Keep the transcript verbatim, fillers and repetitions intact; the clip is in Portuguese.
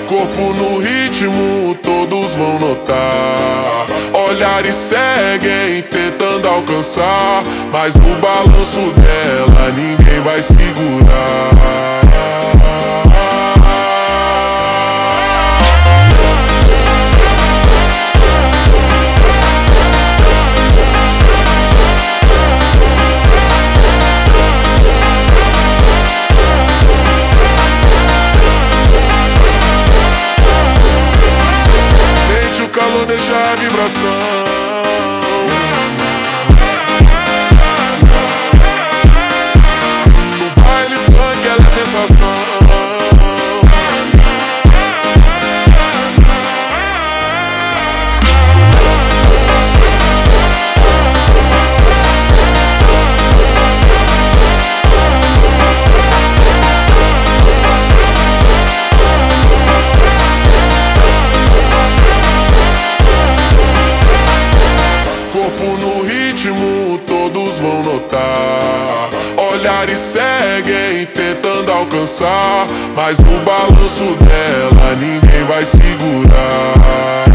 Corpo no ritmo, todos vão notar. Olhares seguem, tentando alcançar, mas no balanço dela ninguém vai segurar. Calor deixa a vibração. No baile funk ela é sensação. Todos vão notar. Olhares seguem, tentando alcançar, mas no balanço dela ninguém vai segurar.